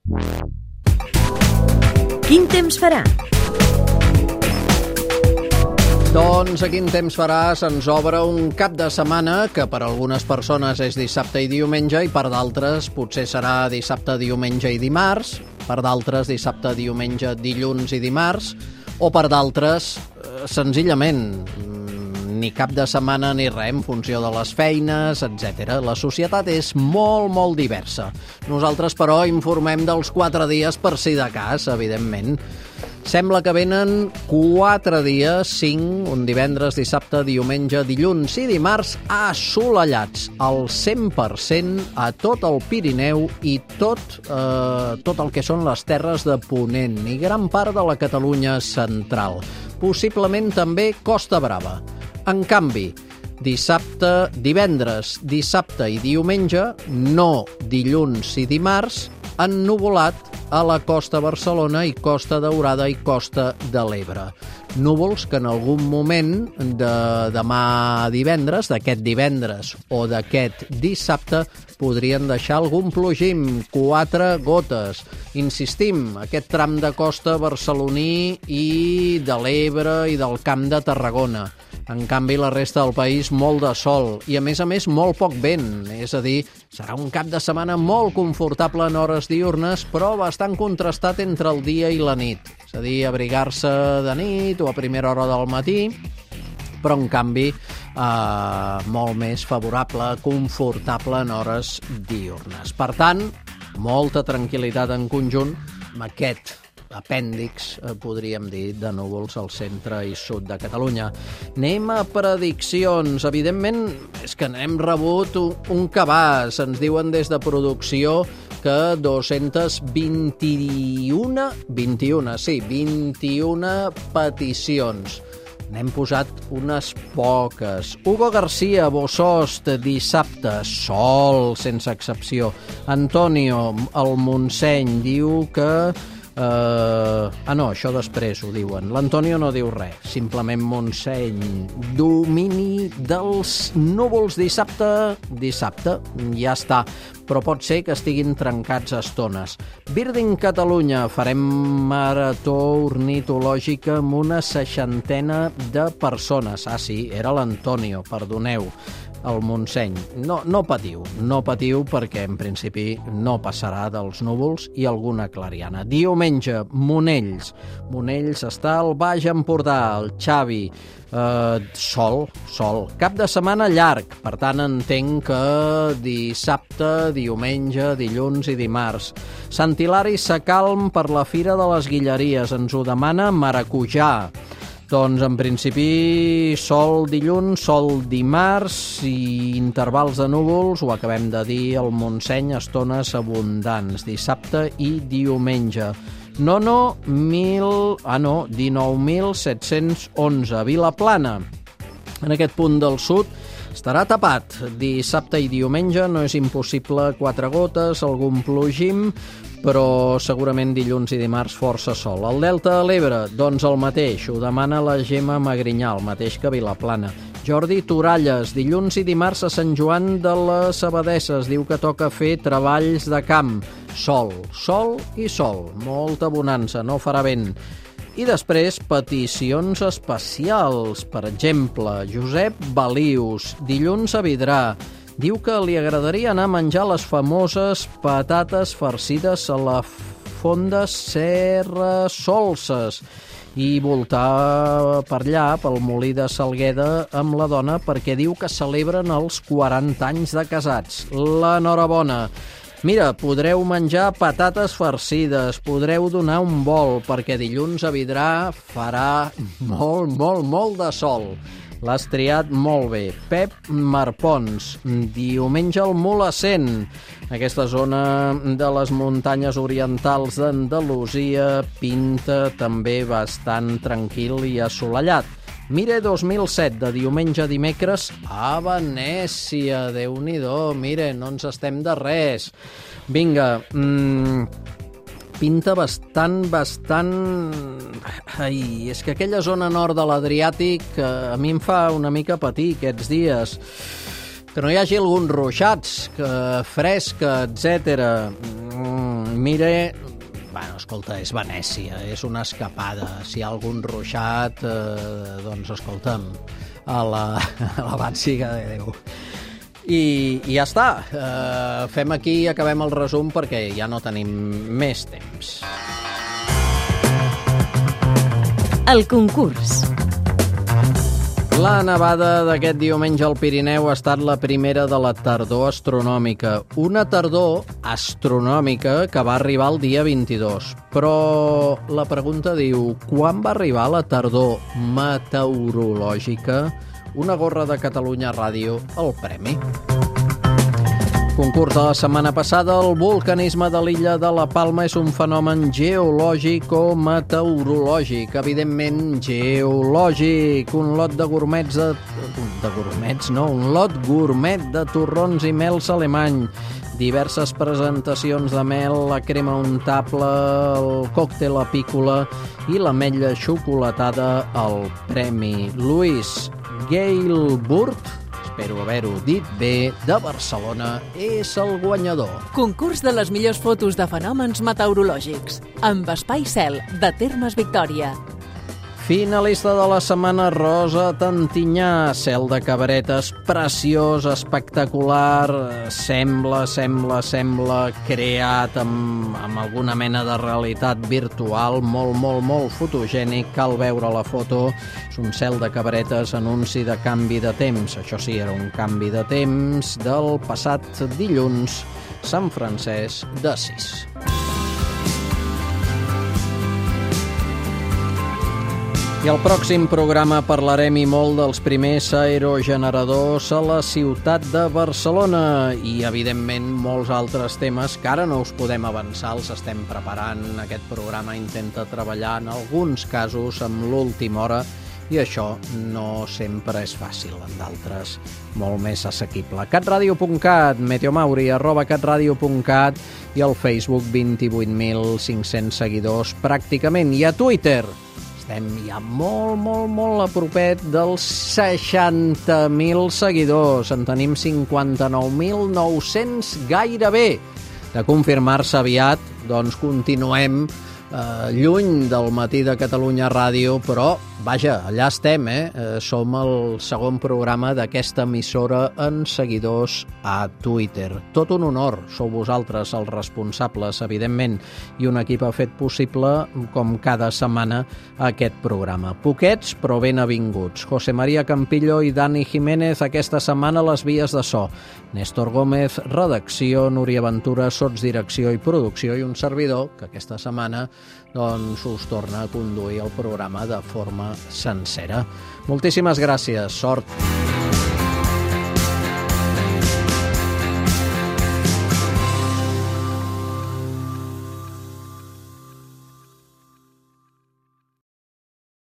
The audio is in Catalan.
Quin temps farà? Doncs a quin temps farà se'ns obre un cap de setmana que per algunes persones és dissabte i diumenge i per d'altres potser serà dissabte, diumenge i dimarts, per d'altres dissabte, diumenge, dilluns i dimarts, o per d'altres senzillament ni cap de setmana ni res en funció de les feines, etc. La societat és molt, molt diversa. Nosaltres, però, informem dels 4 dies per si de cas, evidentment. Sembla que venen 4 dies, 5, un divendres, dissabte, diumenge, dilluns i dimarts, assolellats al 100% a tot el Pirineu i tot el que són les terres de Ponent i gran part de la Catalunya central. Possiblement també Costa Brava. En canvi, divendres, dissabte i diumenge, no dilluns i dimarts, ennuvolat a la Costa Barcelona i Costa Daurada i Costa de l'Ebre. Núvols que en algun moment de demà divendres, d'aquest divendres o d'aquest dissabte, podrien deixar algun plogim, 4 gotes. Insistim, aquest tram de costa barceloní i de l'Ebre i del Camp de Tarragona. En canvi, la resta del país molt de sol i, a més, molt poc vent. És a dir, serà un cap de setmana molt confortable en hores diürnes, però bastant contrastat entre el dia i la nit. És a dir, abrigar-se de nit o a primera hora del matí, però, en canvi, molt més favorable, confortable en hores diürnes. Per tant, molta tranquil·litat en conjunt amb aquest apèndix, podríem dir, de núvols al centre i sud de Catalunya. Anem a prediccions. Evidentment, és que n'hem rebut un cabàs. Ens diuen des de producció que 21 peticions. N'hem posat unes poques. Hugo García, Bossòst, dissabte, sol, sense excepció. Antonio, el Montseny, diu que no, això després ho diuen. L'Antonio no diu res, simplement Montseny. Domini dels núvols dissabte, ja està, però pot ser que estiguin trencats a estones. Birding Catalunya, farem marató ornitològica amb una 60 de persones. Ah, sí, era l'Antonio, perdoneu. El Montseny. No patiu perquè en principi no passarà dels núvols i alguna clariana. Diumenge, Monells. Monells està al Baix Empordà, el Xavi. Sol. Cap de setmana llarg, per tant entenc que dissabte, diumenge, dilluns i dimarts. Sant Hilari Sacalm per la Fira de les Guilleries, ens ho demana Maracujà. Doncs, en principi, sol dilluns, sol dimarts i intervals de núvols, ho acabem de dir, al Montseny, estones abundants, dissabte i diumenge. 19.711. Vilaplana, en aquest punt del sud, estarà tapat. Dissabte i diumenge no és impossible 4 gotes, algun plogim, però segurament dilluns i dimarts força sol. El Delta de l'Ebre, doncs el mateix, ho demana la Gemma Magrinyà, el mateix que Vilaplana. Jordi Toralles, dilluns i dimarts a Sant Joan de les Abadesses, diu que toca fer treballs de camp. Sol i sol, molta bonança, no farà vent. I després, peticions especials. Per exemple, Josep Balius, dilluns a Vidrà. Diu que li agradaria anar a menjar les famoses patates farcides a la fonda Serra Solses i voltar per allà, pel molí de Salgueda, amb la dona, perquè diu que celebren els 40 anys de casats. L'enhorabona. Mira, podreu menjar patates farcides, podreu donar un vol, perquè dilluns a Vidrà farà molt de sol. L'has triat molt bé. Pep Marpons, diumenge al Molacent. Aquesta zona de les muntanyes orientals d'Andalusia pinta també bastant tranquil i assolellat. Mire 2007, de diumenge a dimecres, a Venècia. Déu-n'hi-do, mire, no ens estem de res. Vinga, pinta bastant... Ai, és que aquella zona nord de l'Adriàtic a mi em fa una mica patir aquests dies. Que no hi hagi alguns ruixats, fresca, etc. Mire, bueno, escolta, és Venècia, és una escapada. Si hi ha algun ruixat, doncs escolta'm, alabat siga de Déu. I ja està. Fem aquí i acabem el resum perquè ja no tenim més temps. El concurs. La nevada d'aquest diumenge al Pirineu ha estat la primera de la tardor astronòmica. Una tardor astronòmica que va arribar el dia 22. Però la pregunta diu, quan va arribar la tardor meteorològica? Una gorra de Catalunya Ràdio, el premi. Concurs de la setmana passada, el vulcanisme de l'illa de la Palma és un fenomen geològic o meteorològic. Evidentment, geològic. Un lot de gourmets un lot gourmet de torrons i mels alemany. Diverses presentacions de mel, la crema untable, el còctel apícola i l'ametlla xocolatada al premi. Lluís Gailburt, espero haver-ho dit bé, de Barcelona, és el guanyador. Concurs de les millors fotos de fenòmens meteorològics, amb Espai Cel, de Termes Victòria. Finalista de la setmana, Rosa Tantinyà, cel de cabaretes, preciós, espectacular, sembla creat amb alguna mena de realitat virtual, molt fotogènic, cal veure la foto, és un cel de cabaretes, anunci de canvi de temps, això sí, era un canvi de temps del passat dilluns, Sant Francesc d'Assís. I al pròxim programa parlarem i molt dels primers aerogeneradors a la ciutat de Barcelona i, evidentment, molts altres temes que ara no us podem avançar, els estem preparant. Aquest programa intenta treballar en alguns casos amb l'última hora i això no sempre és fàcil, en d'altres molt més assequible. catradio.cat, meteomauri, @catradio.cat i al Facebook 28.500 seguidors pràcticament. I a Twitter estem ja molt a propet dels 60.000 seguidors. En tenim 59.900 gairebé. De confirmar-se aviat, doncs continuem lluny del matí de Catalunya Ràdio, però, vaja, allà estem, Som el segon programa d'aquesta emissora en seguidors a Twitter. Tot un honor, sou vosaltres els responsables, evidentment, i un equip ha fet possible, com cada setmana, aquest programa. Poquets, però ben avinguts. José María Campillo i Dani Jiménez, aquesta setmana les vies de so. Néstor Gómez, redacció, Núria Ventura, sotsdirecció i producció, i un servidor que aquesta setmana doncs us torna a conduir el programa de forma sencera. Moltíssimes gràcies, sort!